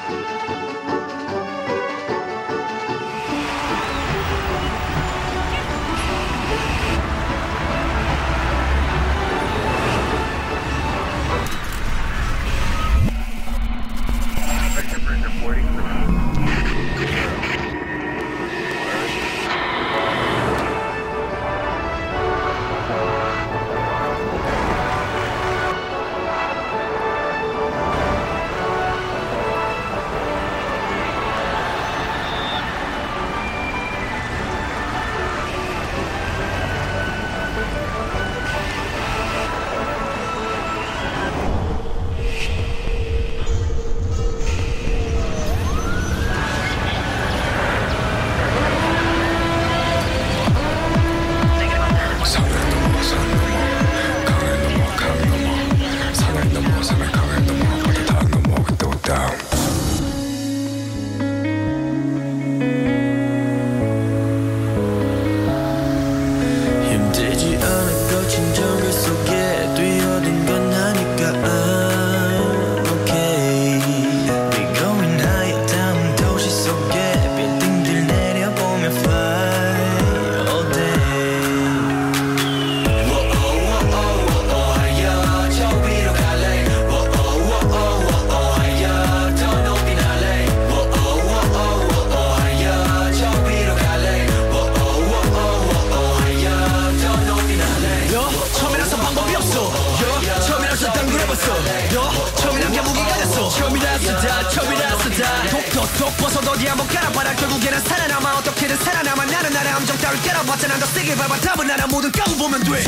톡톡톡 벗어도 어디 한번 깔아봐라. 결국에는 살아남아. 어떻게든 살아남아. 나는 나의 함정 따윈 깔아봤자 난 더 세게 밟아. 답은 알아. 모든 까고 보면 돼.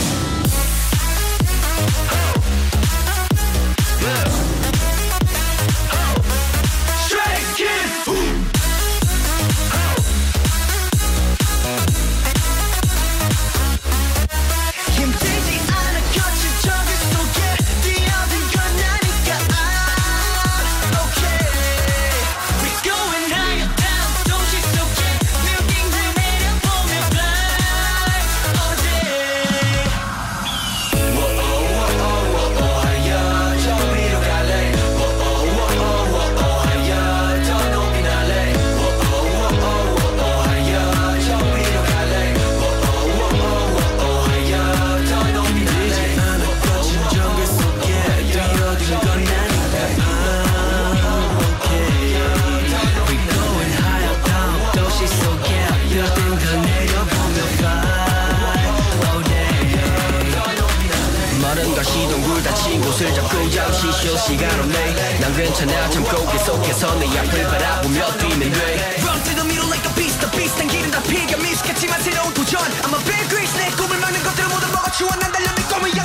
시동굴 닫힌 곳을 잡고 잠시 쉴 시간 없네. 난 괜찮아 참고 계속해서 내 앞을 바라보며 뛰면 돼. Run to the middle like a beast. The beast 난 기름 다 피가 미숙했지만 새로운 도전. I'm a big grease. 내 꿈을 막는 것들을 모두 먹어치워. 난 달려 내 꿈을 향해